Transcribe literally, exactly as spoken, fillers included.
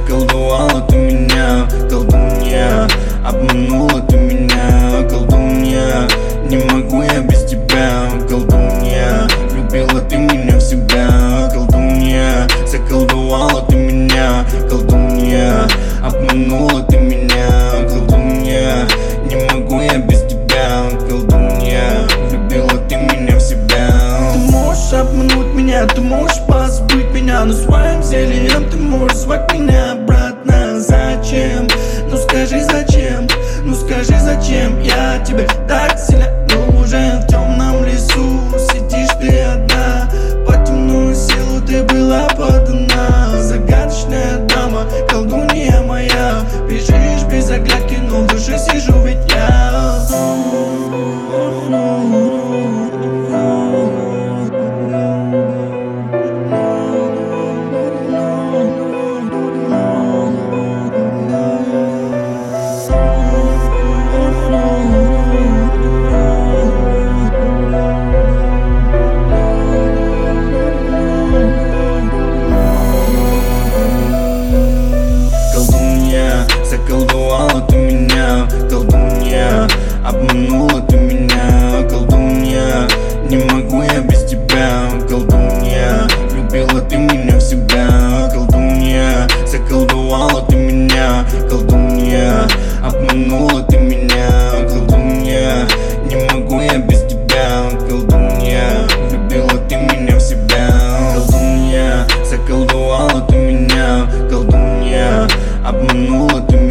заколдовала ты меня, колдунья. Обманула ты меня, колдунья. Не могу я без тебя, колдунья. Влюбила ты меня в себя, колдунья. Заколдовала ты меня, колдунья. Обманула ты меня, колдунья. Не могу я без тебя, колдунья. Влюбила ты меня в себя. Ты можешь обмануть меня, ты можешь позабыть меня, но своим зельем ты можешь звать меня обратно. Зачем? Ну скажи зачем? Ну скажи зачем? Я тебе так сильно нужен. В темном лесу сидишь ты одна, по темную силу ты была подана. Загадочная дама, колдунья моя. Бежишь без оглядки, но в душе сижу ведь я. Заколдовала ты меня, колдунья. Обманула ты меня, колдунья. Не могу я без тебя, колдунья. Влюбила ты меня в себя, колдунья. Заколдовала ты меня, колдунья. Обманула ты меня, колдунья. Не могу я без тебя, колдунья. Влюбила ты меня в себя, колдунья. Заколдовала ты меня, колдунья. Обманула ты меня.